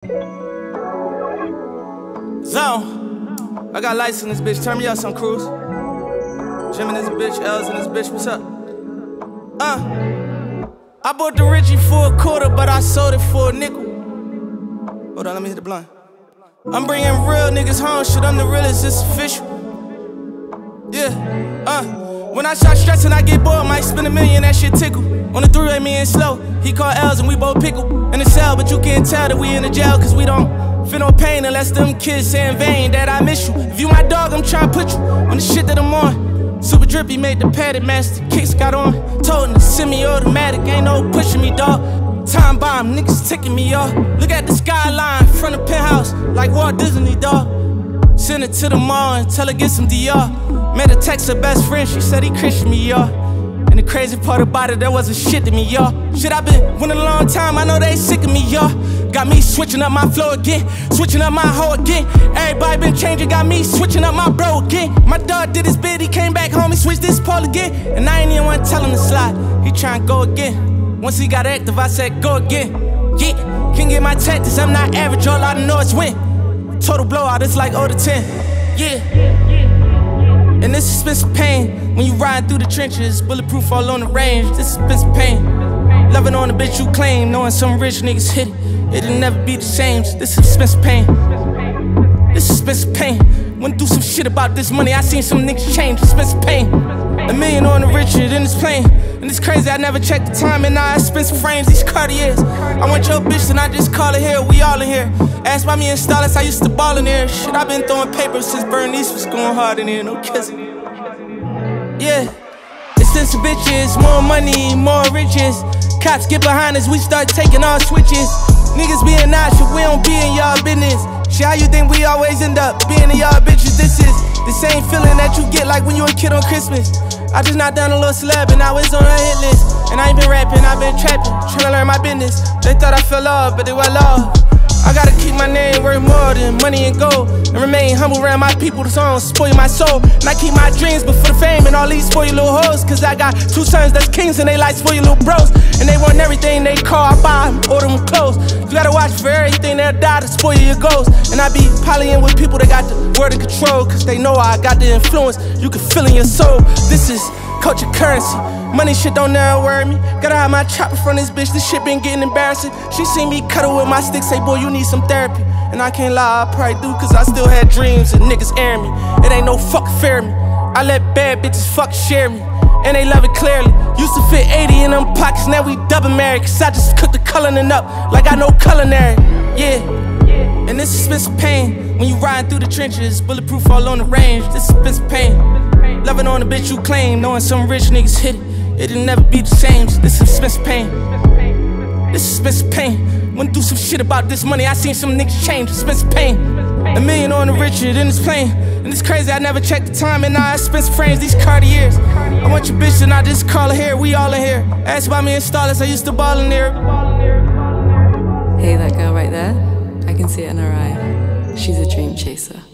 Zone. I got lights in this bitch. Turn me up some Cruz. Jim in this bitch, L's in this bitch. What's up? I bought the Richie for $1, but I sold it for $0.05. Hold on, let me hit the blunt. I'm bringing real niggas home. Shit, I'm the realest. It's official. Yeah. When I start stressing, I get bored. Might spend $1 million. That shit tickle. On the three-way, me and Slow. He called L's and we both pickle in the cell, but you can't tell that we in the jail, cause we don't feel no pain unless them kids say in vain that I miss you. If you my dog, I'm tryna put you on the shit that I'm on. Super drippy, made the padded master. Kicks got on. Told him to semi-automatic. Ain't no pushing me, dog. Time bomb, niggas ticking me off. Look at the skyline, front of penthouse, like Walt Disney, dog. Send it to the mall and tell her get some DR. Made her text her best friend, she said he Christian me, y'all. And the crazy part about it, there wasn't shit to me, y'all. Shit, I been winning a long time, I know they sick of me, y'all. Got me switching up my flow again, switching up my hoe again. Everybody been changing, got me switching up my bro again. My dog did his bid, he came back home, he switched this pole again. And I ain't even want to tell him to slide, he tryna go again. Once he got active, I said go again. Yeah, can't get my tactics, I'm not average, all I know is win. Total blowout, it's like 0-10, yeah. And this is expensive pain when you ride through the trenches, bulletproof all on the range. This is expensive pain. Loving on the bitch you claim, knowing some rich niggas hit it. It'll never be the same. This is expensive pain. This is expensive pain. Went through some shit about this money, I seen some niggas change. Expensive pain. $1 million on the Richard in this plane. And it's crazy, I never checked the time, and now I expensive frames, these Cartiers. I want your bitch and I just call her here, we all in here. Ask by me and Stylus, I used to ball in there. Shit, I been throwing paper since Bernice was going hard in here, no kissing. Yeah, expensive bitches, more money, more riches. Cops get behind us, we start taking our switches. Niggas being nice, shit, we don't be in y'all business. Shit, how you think we always end up being in y'all bitches? This is the same feeling that you get like when you a kid on Christmas. I just knocked down a little celeb and I was on a hit list. And I ain't been rapping, I been trapping, trying to learn my business. They thought I fell off, but they well off. I gotta keep my name worth more than money and gold, and remain humble around my people, so I don't spoil my soul. And I keep my dreams, but for the fame and all these spoil little hoes. Cause I got 2 sons that's kings and they like spoil little bros. And they want everything they call, I buy them, order them clothes. You gotta watch for everything, they'll die to spoil your goals. And I be polying with people that got the word of control, cause they know I got the influence you can feel in your soul. This is culture currency. Money shit don't never worry me. Gotta have my chopper from this bitch, this shit been getting embarrassing. She seen me cuddle with my stick, say boy you need some therapy. And I can't lie, I probably do, cause I still had dreams and niggas airing me. It ain't no fuck fear me. I let bad bitches fuck share me, and they love it clearly. Used to fit 80 in them pockets, now we double married. Cause I just cooked the culining up like I know culinary. Yeah, and this is expensive pain when you riding through the trenches, bulletproof all on the range. This is expensive pain. Loving on the bitch you claim, knowing some rich niggas hit it. It'll never be the same. This is expensive pain. This is expensive pain. Went through some shit about this money, I seen some niggas change. Expensive pain. $1 million on the Richard in this plane. And it's crazy, I never checked the time, and now I expensive frames, these Cartiers. I want your bitch and I just call her here, we all in here. Ask about me and Stylus, I used to ball in there. Hey, that girl right there, I can see it in her eye. She's a dream chaser.